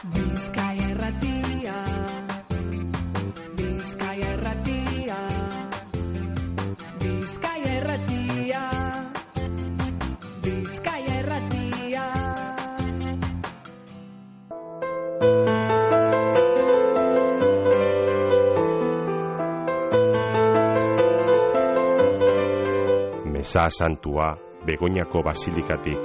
Bizkaia Irratia, Bizkaia Irratia, Bizkaia Irratia, Bizkaia Irratia. Meza santua Begoñako basilikatik.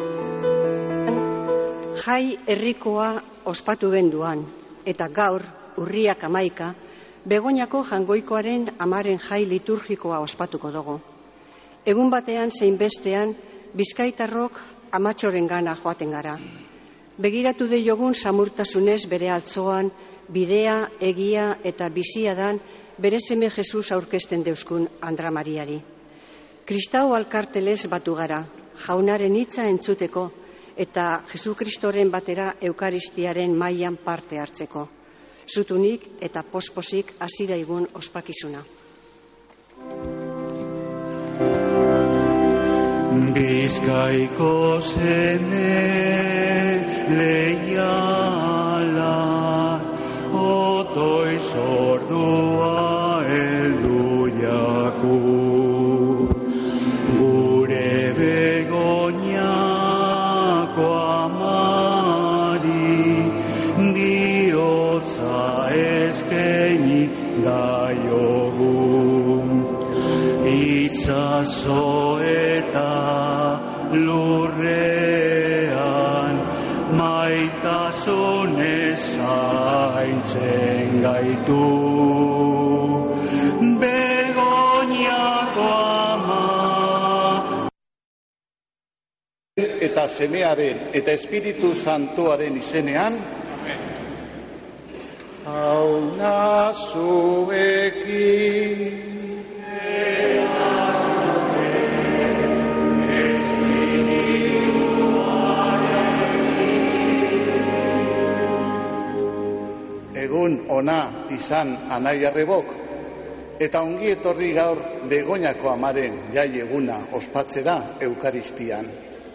Jai herrikoa ospatu genduan, eta gaur, urriak 11, Begoñako jangoikoaren 10. jai liturgikoa ospatuko dugu. Egun batean zein bestean, bizkaitarrok amatxorengana joaten gara. Begiratu deiogun samurtasunez bere altzoan, bidea, egia eta bizia dan bere seme Jesus aurkezten deuskun Andra Mariari. Kristau alkartelez batu gara, jaunaren hitza entzuteko, eta Jesukristoren batera Eukaristiaren mailan parte hartzeko. Zutunik eta posposik hasi daigun ospakizuna. Bizkaiko seme leiala, otoi sordua heldu jaku, gure Begoñako amari, diotza eskaini daiogun. Itsaso eta lurrean, maitasunez zaintzen gaitu. Begoñako ama. Eta semearen eta Espiritu Santuaren izenean, hauna zuekin. Egun ona izan anai arrebok, eta ongi etorri gaur Begoñako amaren jai eguna ospatzera Eukaristian.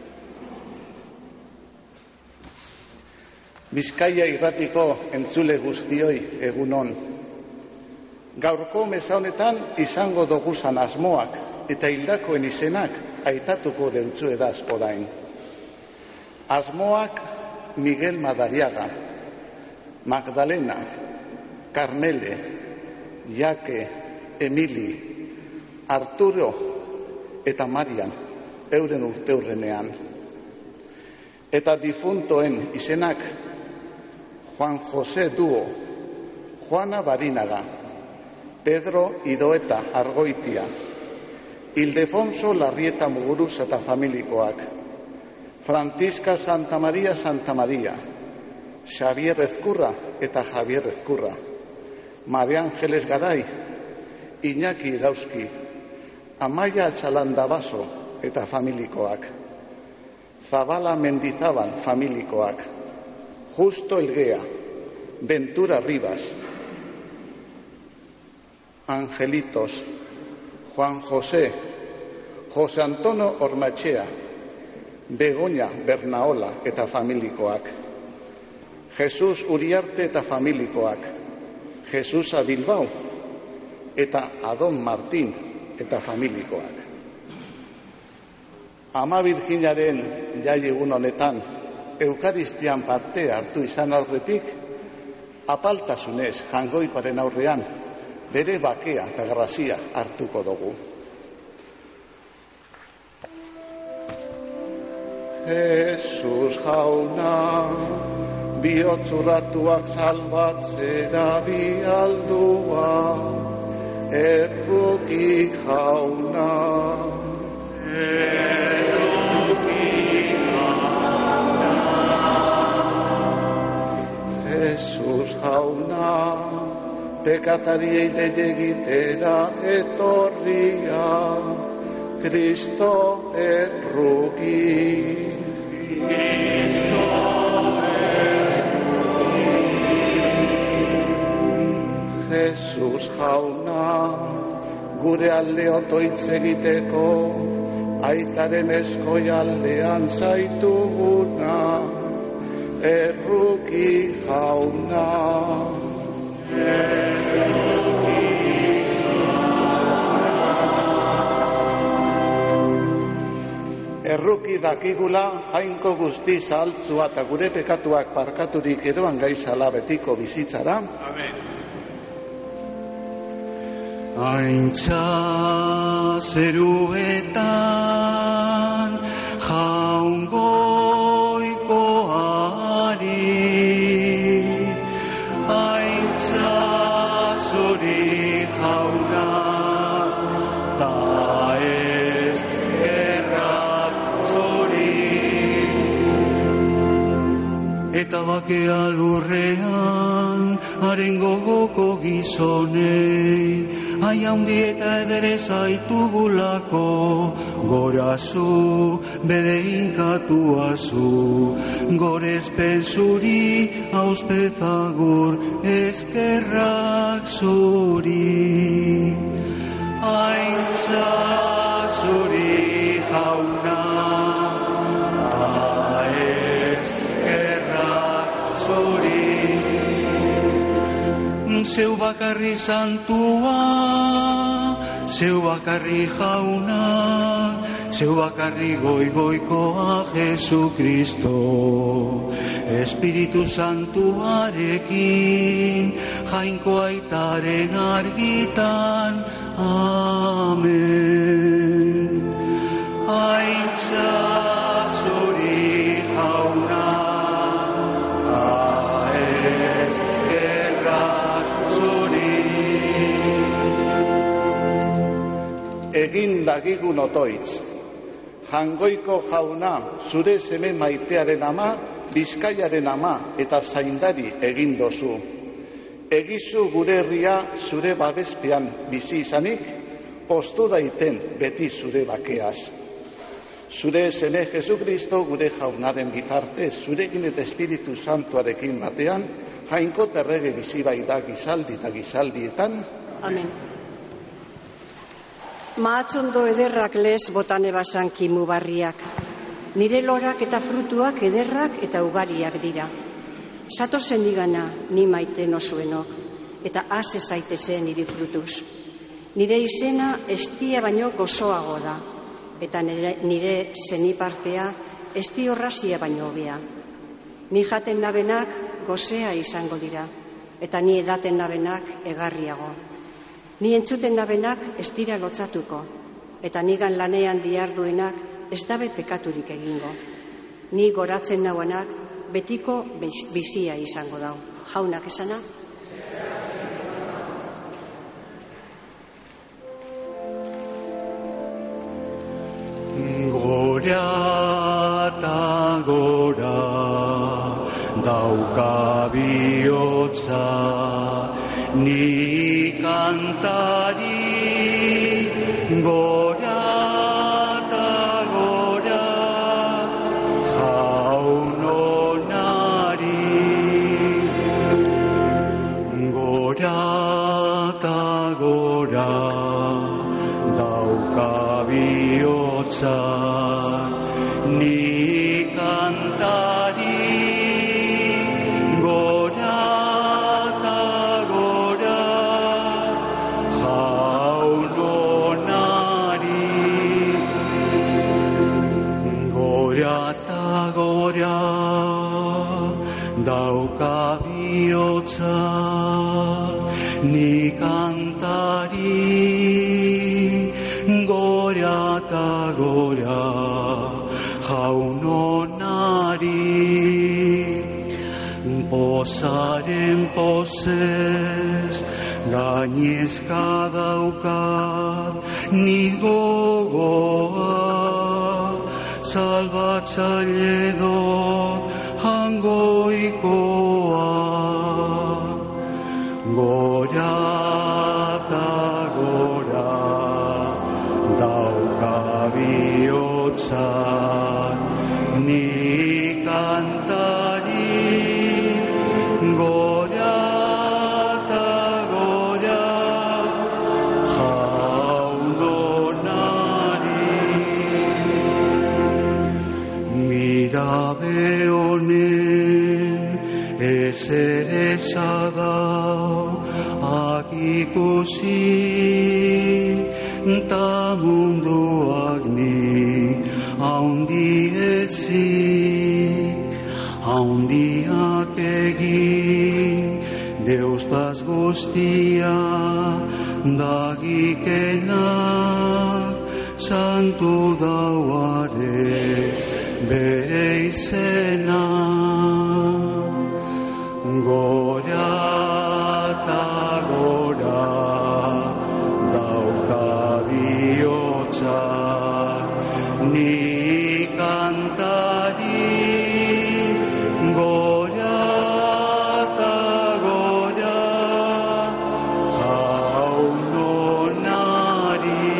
Bizkaia Irratiko entzule guztioi egunon. Gaurko meza honetan izango doguzan asmoak eta hildakoen izenak aitatuko deutzuedaz orain. Asmoak Miguel Madariaga, Magdalena, Carmele, Jake, Emili, Arturo eta Marian euren urteurrenean. Eta difuntoen izenak Juan José Duo, Juana Barinaga, Pedro Idoeta Argoitia, Ildefonso Larrieta Muguruz eta familikoak, Francisca Santa Maria, Xavier Ezkurra eta Javier Ezkurra, Maria Ángeles Garay, Iñaki Irauski, Amaia Txalandabaso eta familikoak, Zabala Mendizabal familikoak, Justo Elgea, Ventura Rivas, Angelitos, Juan José, José Antonio Ormachea, Begoña Bernaola eta familikoak, Jesus Uriarte eta familikoak, Jesusa Bilbao eta Adon Martín eta familikoak. Ama Virginaren jai egun honetan Eukaristian parte hartu izan aurretik, apaltasunez jangoikoaren aurrean bere bakea eta grazia hartuko dugu. Jesus jauna, bihotzurratuak salbatzera bialdua, erruki jauna. Erruki jauna. Jesus jauna, pekatariei deie egitera etorria, Kristo erruki. Kristo Jesus jauna, gure alde otoitz egiteko, aitaren eskoi aldean zaituguna, Erruki jauna. Erruki dakigula jainko guzti zahaltzua eta gure pekatuak barkaturik eroan gaizala betiko bizitzara. Amen. Aintza zeruetan jaungoikoari, aintza zuri jauna, ta ez eta bakea lurrean, haren gogoko gizonei, ai handi eta edere zaitugulako, gorazu, bede inkatuazu, gorezpen zuri, auspezagur, eskerrak zuri. Aintza zuri jauna, zeu bakarri santua, zeu bakarri jauna, zeu bakarri goigoikoa Jesu Kristo, Espiritu Santuarekin, jainko aitaren argitan, amen. Aintza zuri jauna, egin dagigun otoitz. Jangoiko jauna, zure seme maitearen ama, Bizkaiaren ama eta zaindari egin dozu. Egizu gure herria zure babespean bizi izanik, postu daiten beti zure bakeaz. Zure seme Jesukristo gure jaunaren bitartez, zurekin eta Espiritu Santuarekin batean, jainko terrege bizi bai da gizaldi eta gizaldietan. Amen. Mahatzondo ederrak lez botane basan kimu barriak. Nire lorak eta frutuak ederrak eta ugariak dira. Zatozen digana ni maite nozuenok, eta az ezaitezen niri frutuz. Nire izena estia baino gozoago da, eta nire zenipartea esti horrazia baino hobea. Ni jaten nabenak gozea izango dira, eta ni edaten nabenak egarriago. Ni entzuten nabenak ez dira lotzatuko, eta nigan lanean diarduenak ez dabe pekaturik egingo. Ni goratzen nauanak betiko bizia izango dau. Jaunak esana? Gora eta gora dauka bihotza, ni kantari, gora eta gora jaunonari. Gora eta gora dauka bihotza, ni kantari, dauka bihotza, ni kantari, gora eta gora jaunonari. Pozaren pozez gainezka daukat, ni gogoa salbatzaile dut jangoikoa. Gora eta gora dauka bihotza, ni kantari, gora eta gora jaunonari. Mirabe honek ez ere zadau akikusi, ta munduak ni haundi ezik, haundiak egin, Deustaz guztia dagikenak, santu dauare bere izena. Gora eta gora dauka bihotza, ni kantari gora eta gora jaunonari.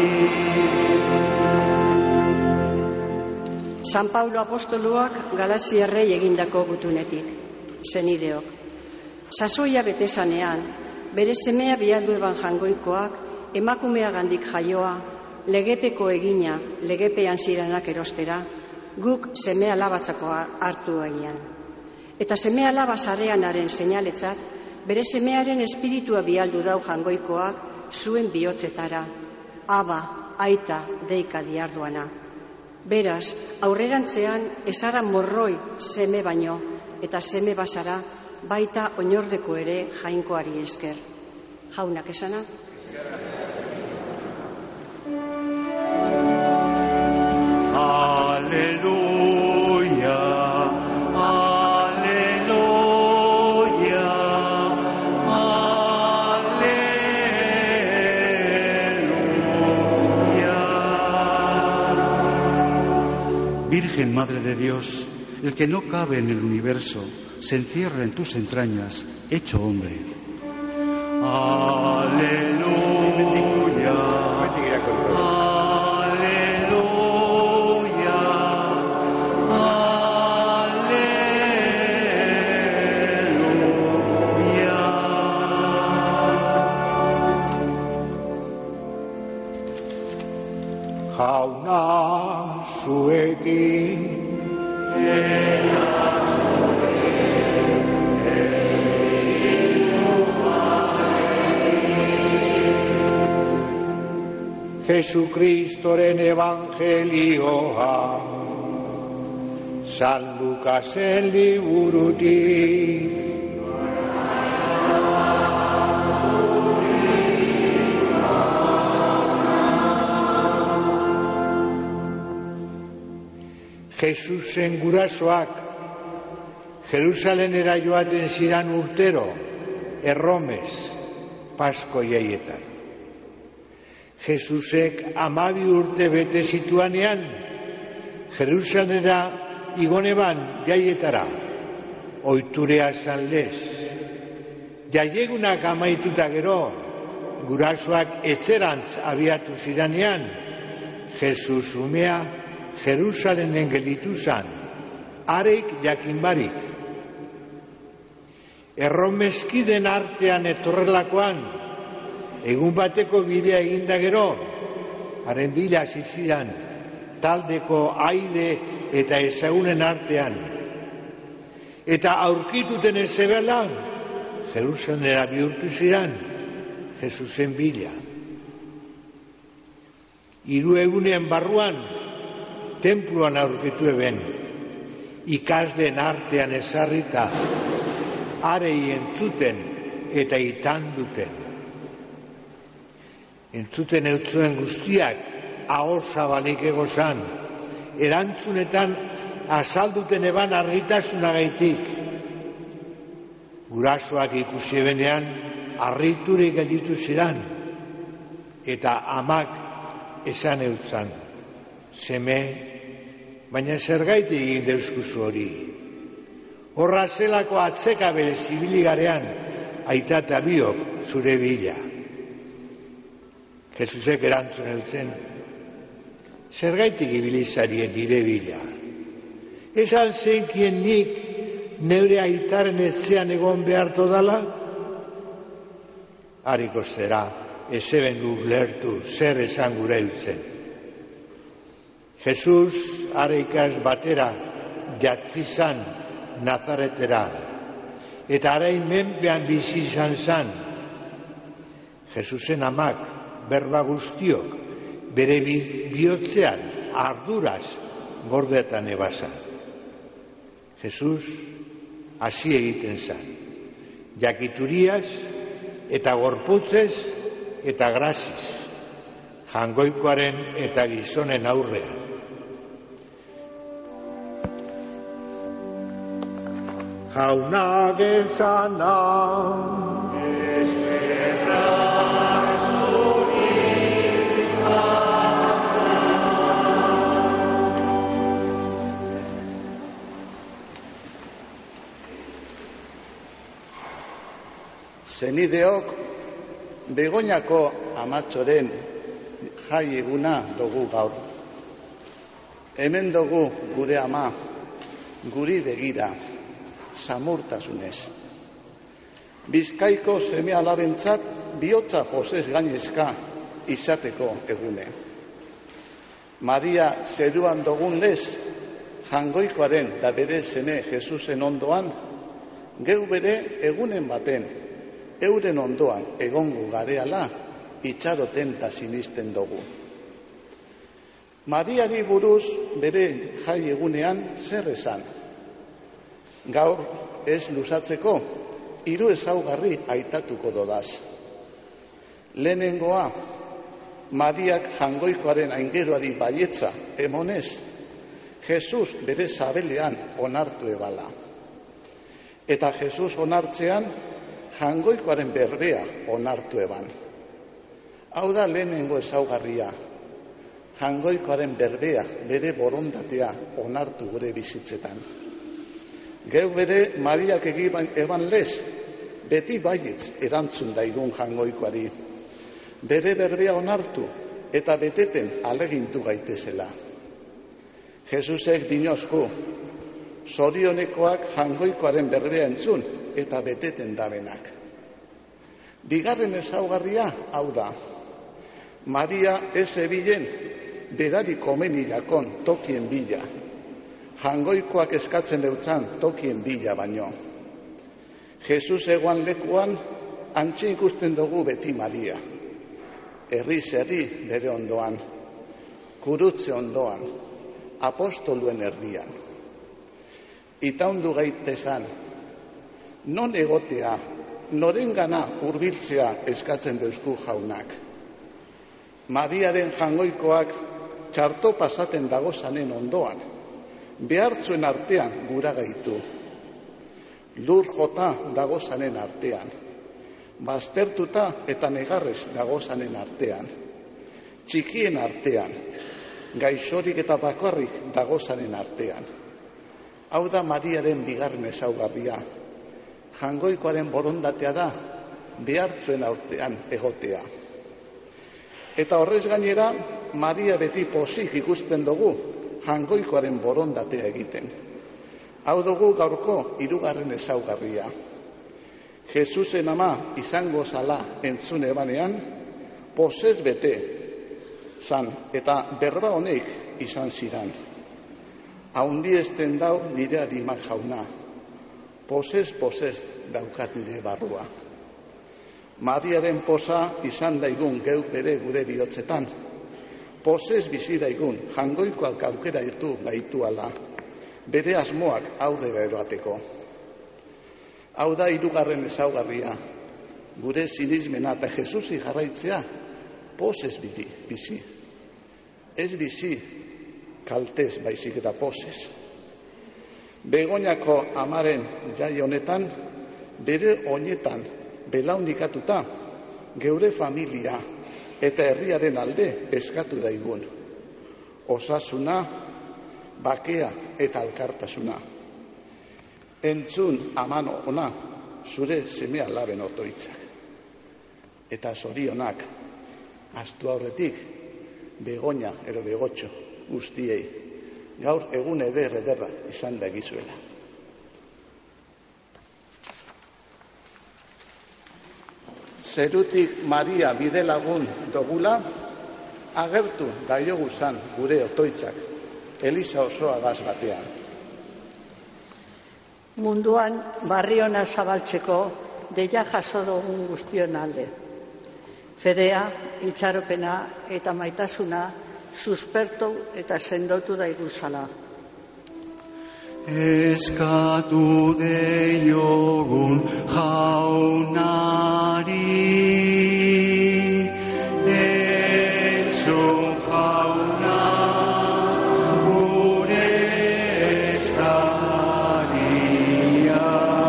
San Paulo apostoluak Galaziarrei egindako gutunetik, senideok. Sasoia betezanean, bere semea bialdu eban jangoikoak, emakumeagandik jaioa, legepeko egina, legepean ziranak erostera, guk semea labatzakoa hartu egian. Eta semea labazareanaren seinaletzat, bere semearen espiritua bialdu dau jangoikoak zuen bihotzetara, aba, aita, deika diarduana. Beraz, aurrerantzean ezara morroi seme baino, eta seme bazara baita oinordeko ere jainkoari esker. Jaunak esana? Aleluia, aleluia, aleluia. Virgen Madre de Dios, el que no cabe en el universo, se encierra en tus entrañas, hecho hombre. Aleluya, aleluya, aleluya. Jauna zuekin Jesucristoren evangelioa San Lukasen liburutik. Jesusen gurasoak Jerusalenera joaten ziran urtero, erromes, Pasko jaietan. Jesusek 12 urte bete zituanean, Jerusalenera igoneban jaietara, oiturea zanlez. Jaiegunak amaituta gero, gurasoak etzerantz abiatu ziranean, Jesus umea Jerusalenen gelditu zan, areik jakinbarik. Erromeskiden artean etorrelakoan, egun bateko bidea eginda gero, haren bila zizidan, taldeko aile eta ezagunen artean. Eta aurkituten ezebela, Jerusalenera bihurtu zidan, Jesusen bila. 3 egunen barruan, tenpluan aurkitu eben, ikasleen artean ezarrita, arei entzuten eta itanduten. Entzuten eutzuen guztiak, ahol zabalik egozan, erantzunetan azalduten eban argitasunagaitik. Gurasoak ikusi ebenean, harriturik gelditu zidan, eta amak esan eutzan, seme, baina zergaiti egin deuskuzu hori. Horra zelako atzekabel zibiligarean, aita eta biok zure bila. Jesusek erantzun eutzen, zergaitik ibilizarien nire bila. Esan zenkien nik neure aitaren etzean egon beharto dala? Hariko zera, ezeben guk lertu zer esan gura eutzen. Jesus areikaz batera jatzizan Nazaretera, eta arain menpean bizi izan zan. Jesusen amak berba guztiok bere bihotzean arduraz gordeetan ebazan. Jesus hasi egiten zan, jakituriaz eta gorputzez eta graziz, jangoikoaren eta gizonen aurrean. Jauna gentzana, Zenideok, Begoñako amatxoren jai eguna dugu gaur. Hemen dugu gure ama, guri begira, samurtasunez. Bizkaiko seme alabentzat bihotza pozez gainezka izateko egune. Maria zeruan dugun lez, jangoikoaren da bere seme Jesusen ondoan, geu bere egunen baten, euren ondoan egongo gareala itxaroten eta sinisten dugu. Mariari buruz bere jai egunean zer esan. Gaur ez luzatzeko 3 ezaugarri aitatuko dodaz. Lehenengoa, Mariak jangoikoaren aingeroari baietza emonez, Jesus bere sabelean onartu ebala. Eta Jesus onartzean, jangoikoaren berbea onartu eban. Hau da lehenengo ezaugarria. Jangoikoaren berbea, bere borondatea onartu gure bizitzetan. Geu bere Mariak eban lez, beti baietz erantzun daigun jangoikoari. Bere berbea onartu eta beteten alegindu gaitezela. Jesusek dinozku, zorionekoak jangoikoaren berbea entzun eta beteten dabenak. Bigarren ezaugarria hau da. Maria ez ebilen berari komenirakon tokien bila. Jangoikoak eskatzen deutzan tokien bila baino. Jesus egoan lekuan antxe ikusten dugu beti Maria. Herriz herri bere ondoan, kurutze ondoan, apostoluen erdian. Itaundu gaitezan, non egotea, norengana hurbiltzea eskatzen deuzku jaunak. Mariaren jangoikoak txarto pasaten dagozanen ondoan, behartzuen artean gura gaitu. Lur jota dagozanen artean, baztertuta eta negarrez dagozanen artean, txikien artean, gaixorik eta bakarrik dagozanen artean. Hau da Mariaren bigarren ezaugarria. Jangoikoaren borondatea da behartzuen artean egotea. Eta horrez gainera, Maria beti pozik ikusten dugu jangoikoaren borondatea egiten. Hau dugu gaurko 3. ezaugarria. Jesusen ama izango zala entzun ebanean, pozez bete zan eta berba honek izan zidan. Haundi ezten dau nire arimak jauna, pozez daukatide barrua. Mariaren poza izan daigun geu bere gure bihotzetan, pozez bizi daigun jangoikoak aukera ditu gaituala, bere asmoak aurrera eroateko. Hau da 3. ezaugarria, gure sinismena eta Jesusi jarraitzea pozez bizi. Ez bizi kaltez baizik eta pozez. Begoñako amaren jai honetan, bere oinetan belaunikatuta geure familia eta herriaren alde eskatu daigun. Osasuna, bakea eta elkartasuna. Entzun aman ona zure seme alaben otoitzak. Eta zorionak, astu aurretik, Begoña ero begotxo guztiei, gaur egun ederra izan da egizuela. Zerutik Maria bidelagun dogula, agertu daiogu zan gure otoitzak, Eliza osoa gaz batean. Munduan barri ona zabaltzeko deia jaso dugun guztion alde. Fedea, itxaropena eta maitasuna suspertu eta sendotu daiguzala. Eskatu deiogun jaunari, entzun jauna gure eskaria.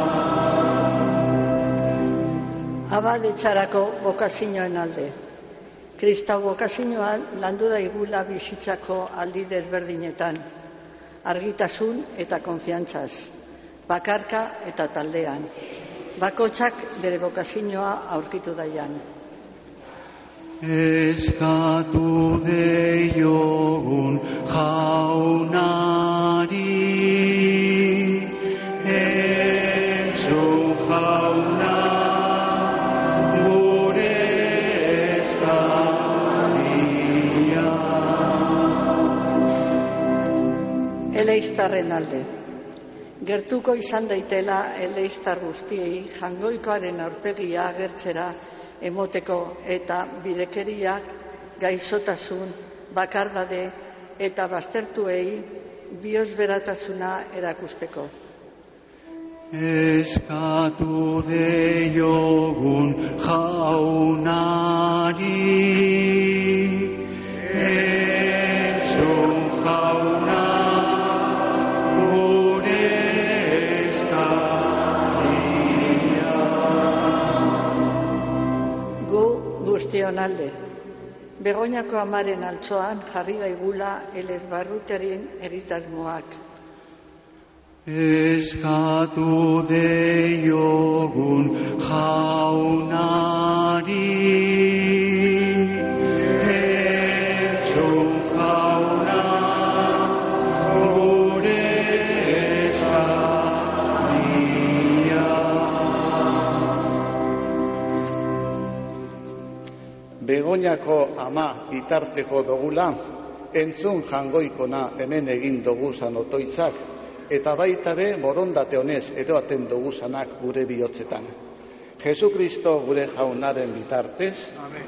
Abaletzarako bokazioen alde. Kristau bokazioan landu daigula bizitzako aldi desberdinetan. Argitasun eta konfiantzaz, bakarka eta taldean. Bakoitzak bere bokazioa aurkitu daian. Eskatu deiogun jaunari, entzun jauna gure eskaria. Eleiztarren alde. Gertuko izan daitela eleiztar guztiei jangoikoaren aurpegia agertzera emoteko eta bidekeriak, gaixotasun, bakardade eta baztertuei biosberatasuna erakusteko. Eskatu deiogun jaunari, entzun jauna guztion alde. Begoñako amaren altzoan jarri daigula elezbarrutaren egitasmoak. Eskatu deiogun jaunari, entzun jauna gure eskaria. Begoñako ama bitarteko dogula, entzun jangoikona hemen egin doguzan otoitzak, eta baita be borondate honez eroaten doguzanak gure bihotzetan. Jesukristo gure jaunaren bitartez. Amen.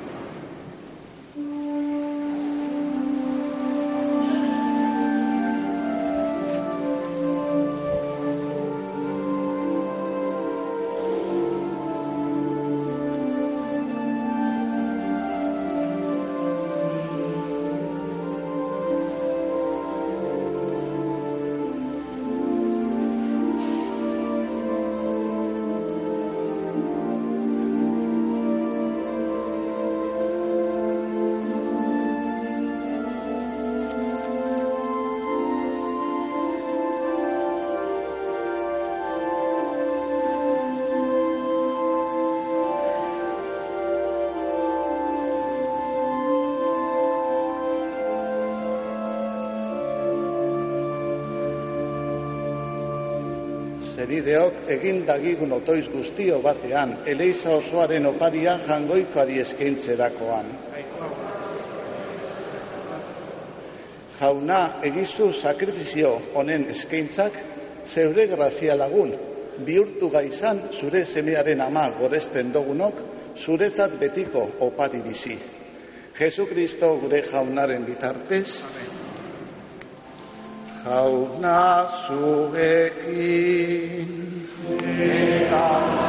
Zerideok egin dagigun otoiz guztio batean, eleiza osoaren oparia jangoikoari eskaintzerakoan. Jauna, egizu sakrifizio honen eskaintzak, zeure grazia lagun, bihurtu gaizan zure semearen ama goresten dogunok, zuretzat betiko opari bizi. Jesukristo gure jaunaren bitartez. Jauna zuekin eta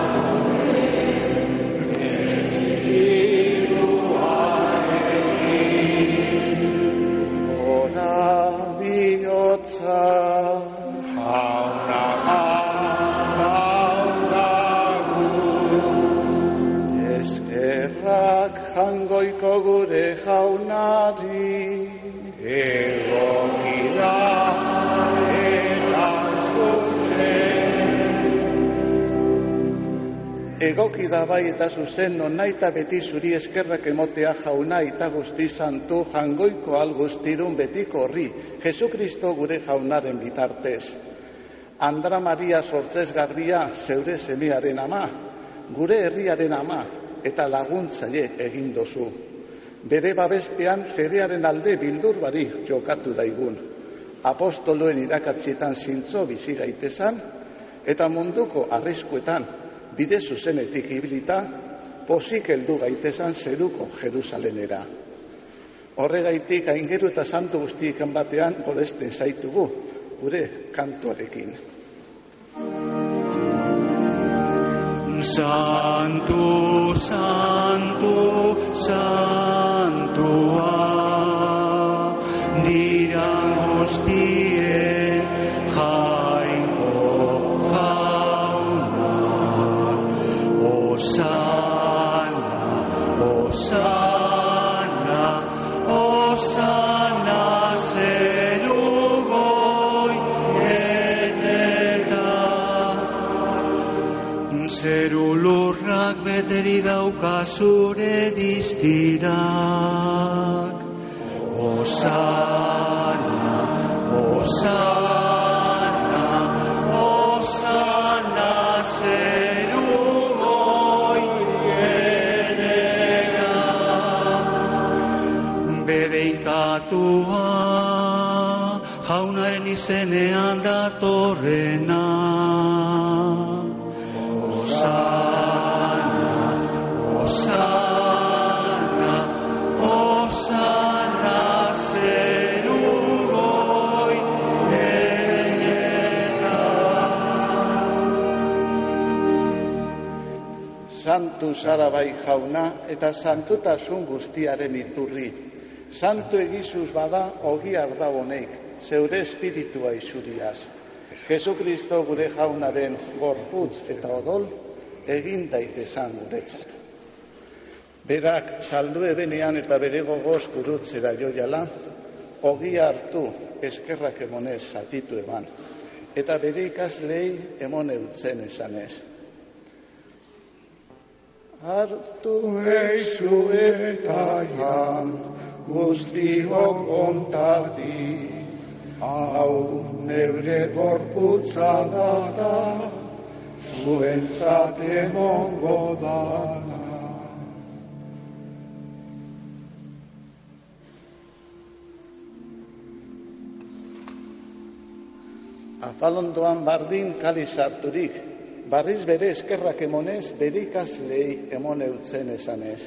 zuekin ora bihotza jauna daudagu eskerrak jangoiko gure jaunari egokida Egoki da bai eta zuzen non nahi eta beti zuri eskerrak emotea jauna eta guzti santu jangoiko alguztidun betiko horri, Jesukristo gure jaunaren bitartez. Andra Maria sortzezgarria zeure semearen ama, gure herriaren ama eta laguntzaile egin dozu. Bere babespean fedearen alde bildur bari jokatu daigun. Apostoloen irakatzietan zintzo bizi gaitezan, eta munduko arriskuetan bide zuzenetik ibilita, pozik heldu gaitezan zeruko Jerusalenera. Horregaitik aingeru eta santu guztiekan batean goresten zaitugu, gure kantuarekin. Santu, santu, santua, dira guztien jainko jauna. Osana, osana, osana zerugoi enetan. Zeru lurrak beteri dauka zure distirak. Osana, osana, osana zerugoi enetan. Bedeikatua jaunaren izenean datorrena. Osana, osana, osana zerugoi enetan. Santu zara bai jauna eta santutasun guztiaren iturri. Santu egizuz bada ogi arda honek, zeure espiritua izuriaz. Jesukristo gure jaunaren gorputz eta odol egin daitezan guretzat. Berak saldu ebenean eta bere gogoz gurutzera joiala, ogia hartu eskerrak emonez zatitu eban, eta bere ikaslei emon eutzen esanez. Hartu eizu eta jan guztiok ontati, hau neure gorputza da, zuentzat emongo dana. Afalondoan bardin kaliz harturik, barriz bere eskerrak emonez, bere ikaslei emon eutzen esanez.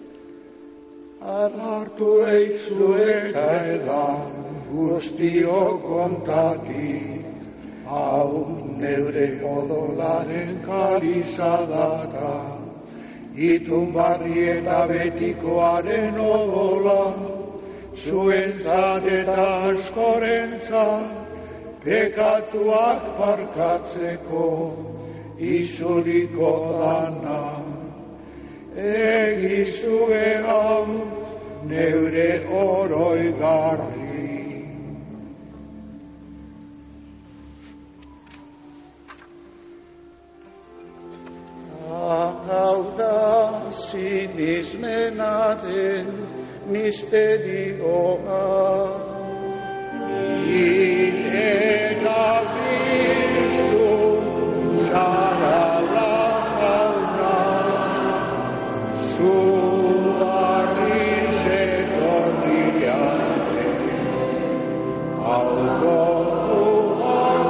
Hartu eizu eta edan guztiok ontati, hau neure odolaren kaliza daka, itun barri eta betikoaren odola, zuentzat eta askorentzat, pekatuak barkatzeko izuriko dana. Egizue hau neure oroigarri. Hau da sinismenaren misterioa, eta Kristu zara la jauna, zu barriz etorriane, hau gogoan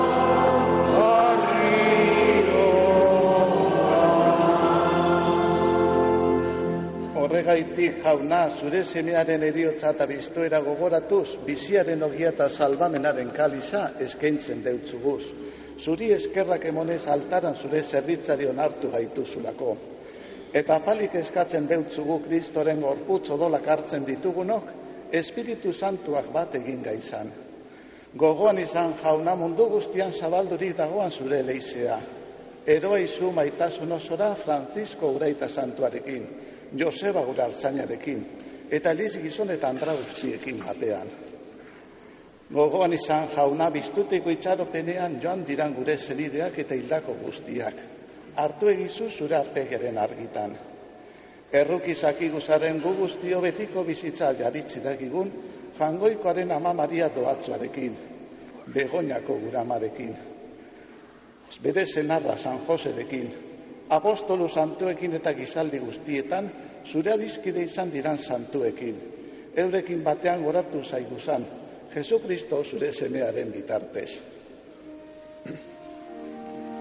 Horregaitik jauna, zure semearen eriotza eta biztoera gogoratuz, biziaren ogia eta salbamenaren kaliza eskaintzen deutzuguz. Zuri eskerrak emonez altaran zure zerbitzari onartu gaituzulako. Eta apalik eskatzen deutzugu Kristoren gorputz odolak hartzen ditugunok, Espiritu Santuak bat egin gaizan. Gogoan izan jauna mundu guztian zabaldurik dagoan zure leizea. Eroa izu maitasun osora Francisco Uraita Santuarekin, Joseba gure Artzainarekin, eta Eliz gizon eta Andra guztiekin batean. Gogoan izan jauna biztuteko itxaropenean joan diran gure zenideak eta hildako guztiak. Hartu egizu zure arpegeren argitan. Errukizaki guzaren gu guztio betiko bizitza jaritzi dakigun, Jangoikoaren Ama Maria doatzuarekin, Begoñako gure amarekin, bere senarra San Joserekin, apostolu santuekin eta gizaldi guztietan, zure adizkide izan diran santuekin, eurekin batean goratu zaiguzan, Jesukristo zure semearen bitartez.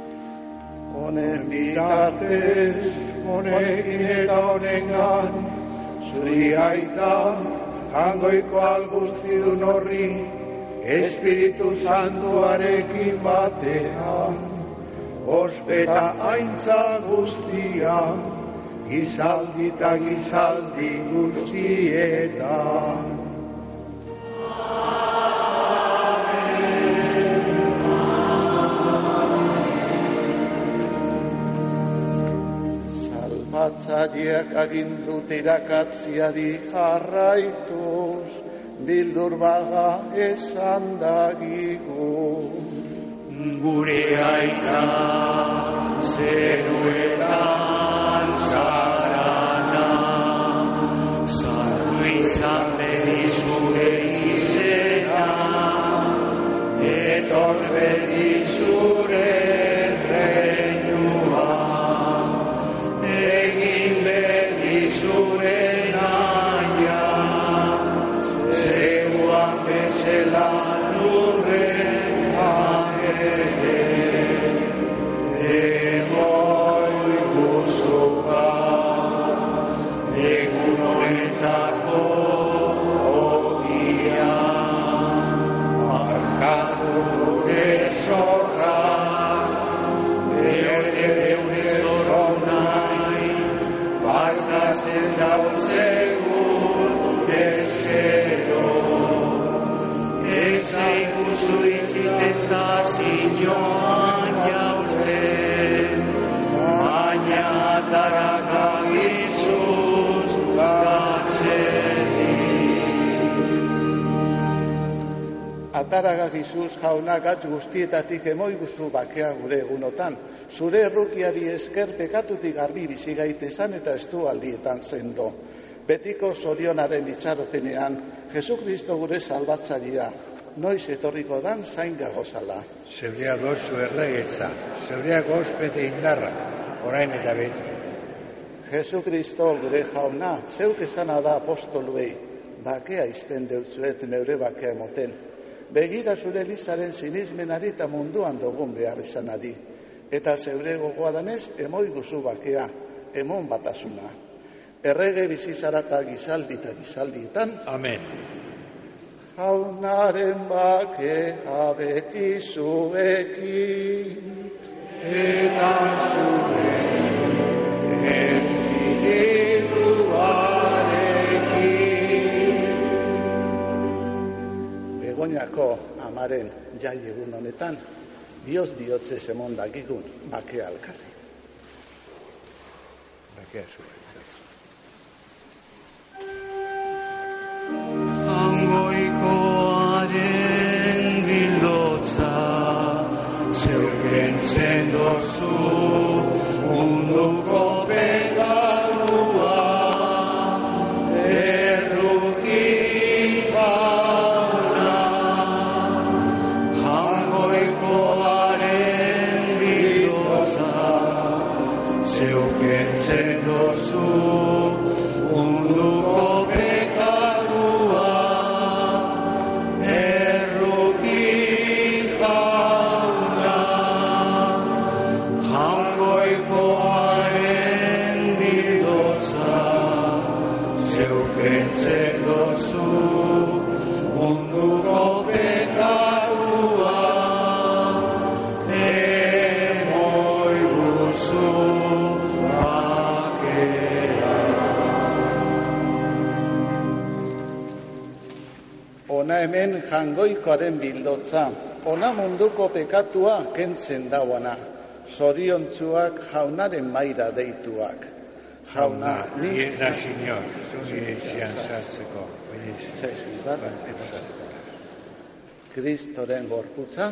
honen bitartez, honekin eta honengan, zuri aita, jangoiko alguztidun horri, Espiritu Santuarekin batean, ospeta aintza guztia, gizaldi eta gizaldi guztietan. Salbatzaileak agindut irakatziari jarraituz, bildur baga esan dagigu. Gure aita zeruetan zarana, saldu izan bedi zure izena, etor bedi zure reinua, egin bedi zure naia, zeuan bezala lurrean ere, emoi guzuka, egun honetako ogia, markatu gure zorra, eure zorro nahi, barkatzen dauzegun ezkero. Eza ikusu itxiteta zinioan jauzten, baina atarakagizuz gatzetik. Ataragagizuz jauna gatz guztietatik emoiguzu bakea gure egunotan. Zure errukiari esker pekatutik garbi bizi gaitesan eta estualdietan sendo. Betiko zorionaren itxaropenean, Jesukristo gure salbatzailea, noiz etorriko dan zain gagozala. Zeurea gozu erregetza, zeurea gozpete indarra, orain eta beti. Jesukristo gure jauna, zeuk esana da apostoluei, bakea izten deutzuet neure bakea emoten. Begira zure Elizaren sinismenari eta munduan dugun behar izanari. Eta zeure gogoa danez, emoi guzu bakea, emon batasuna. Errege bizizara eta gizaldietan. Amen. Jaunaren bakea beti zuekin. Eta zure espirituarekin. Begoñako amaren jai egun honetan, bihotz emon dakigun bakea alkarri. Bakea zure. Jangoikoaren bildotza, zeukentzen dozu munduko pekatua, erruki fauna. Jangoikoaren bildotza, zeukentzen dozu munduko pekatua, erruki fauna. Jangoikoaren bildotza, zeukentzen dozu munduko pekatua, emoi guzu bakea. Ona hemen jangoikoaren bildotza, ona munduko pekatua kentzen dauana, zoriontzuak jaunaren maira deituak. Jauna, Dieta, Señor, zure etxean sartzeko. Kristoren gorputza,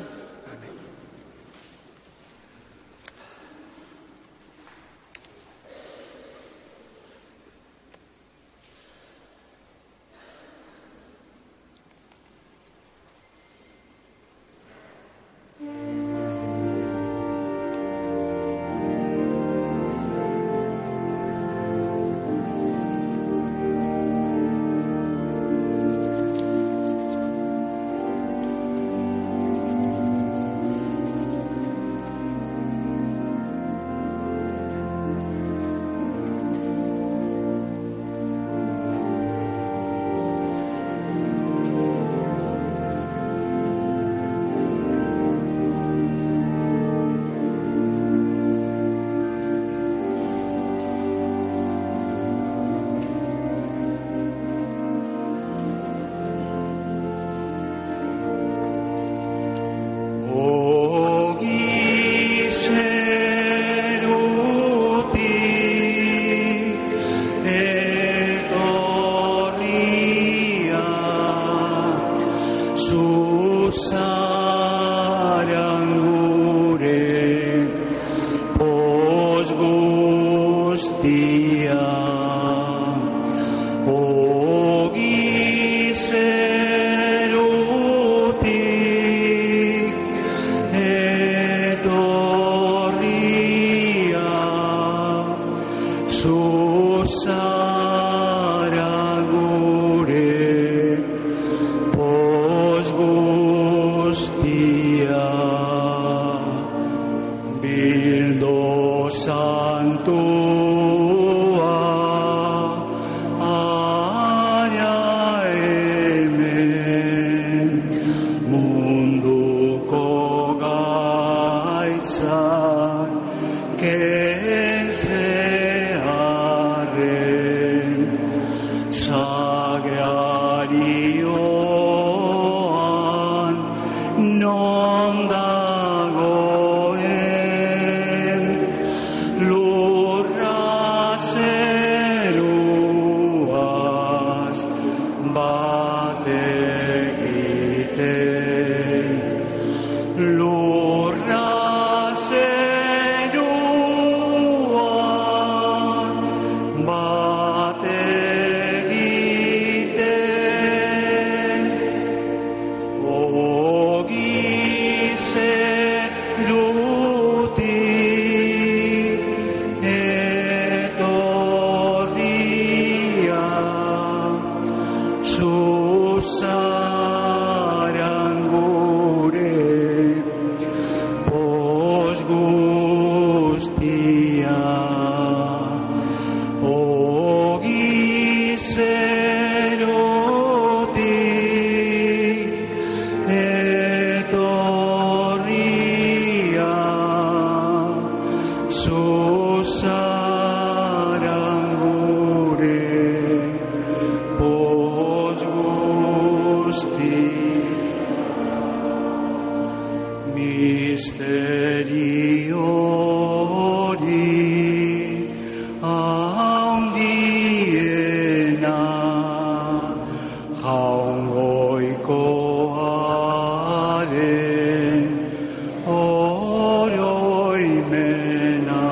guztia ogi zerutik etorria zuzara gure poz guztia bildo santua aia hemen munduko gaitzak kentzearen sagrarioan non dagoen lurra zeruaz bat egiten lurra zeruaz bat egiten ogi zerutik etorria zuzaran gure poz guztia ogi zerutik etorria zuzaran gure poz guztia misterio hori handiena jaungoikoaren oroimena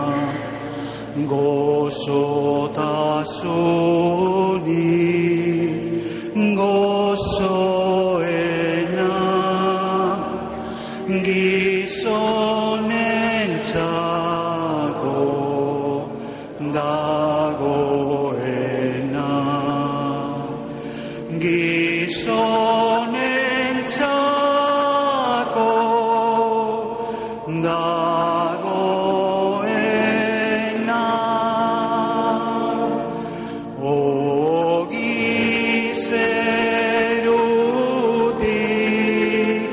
gozotasuni gozoena gizonentzako dagoena gizonentzako dagoena ogi zerutik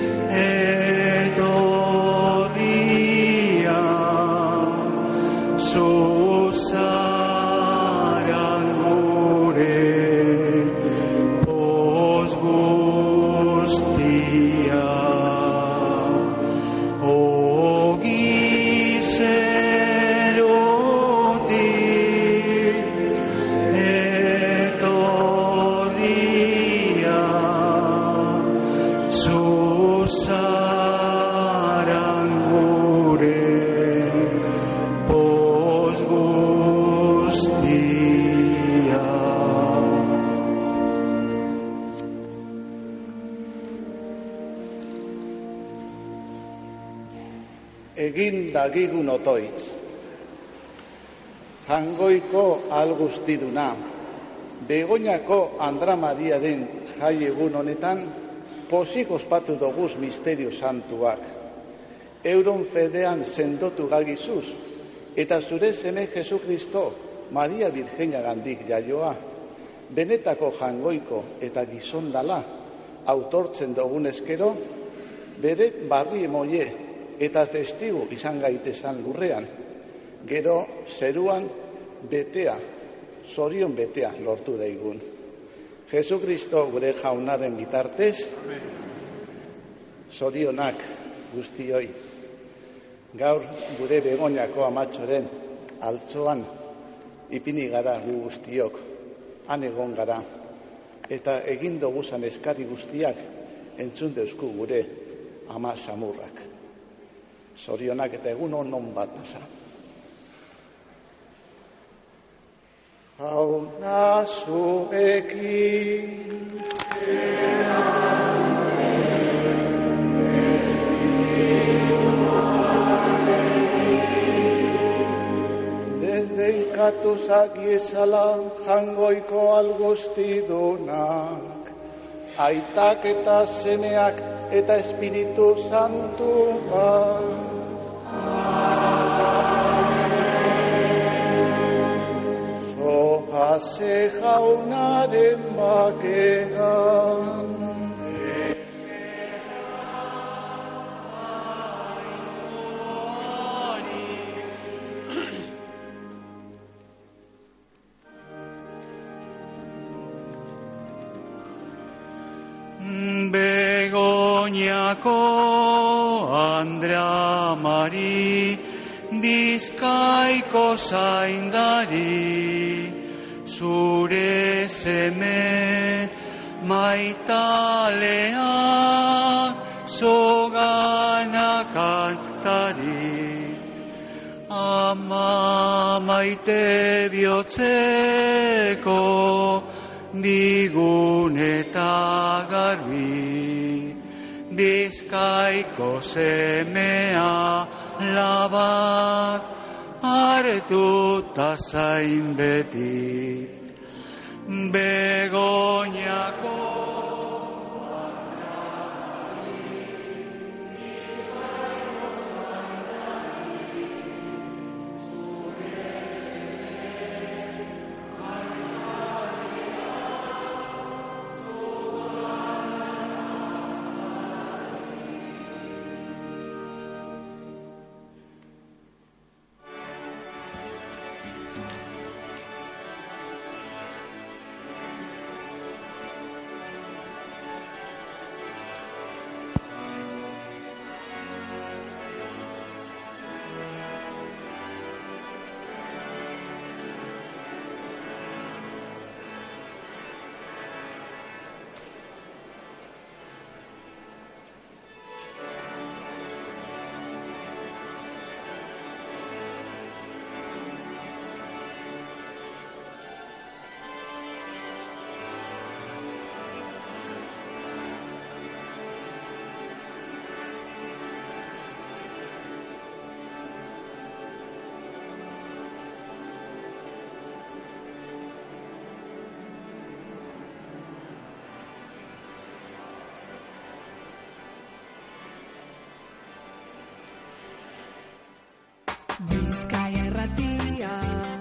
etorria zuzaran gure poz guztia ogi zerutik etorria zuzaran gure poz guztia. Egin dagigun otoitz. Jangoiko algustiduna, Begoñako Andra Mariaren jai egun honetan, pozik ospatu doguz misterio santuak. Euron fedean sendotu gagizuz, eta zure seme Jesukristo, Maria Virgenia gandik jaioa, benetako jangoiko eta gizondala, autortzen dugun eskero, bere barri emoie eta testigu izan gaitezan lurrean, gero zeruan betea, zorion betea lortu daigun. Jesukristo gure jaunaren bitartez, zorionak guztioi. Gaur gure Begoñako amatxoren altzoan ipini gara gu guztiok, han egon gara, eta egin doguzan eskari guztiak entzun deuzku gure ama samurrak. Zorionak eta egun onon bat pasa. Jauna zuekin. Denkatu zagiezala jangoiko alguztidunak, aitak eta semeak eta espiritu santuak. Zohase jaunaren bakean. Begoñako Andrea Mari, Bizkaiko zaindari, zure seme maitalea zogana kantari. Ama maite bihotzeko digun eta garbi, Bizkaiko semea labak hartuta zain beti. Begoñako Bizkaia Irratia.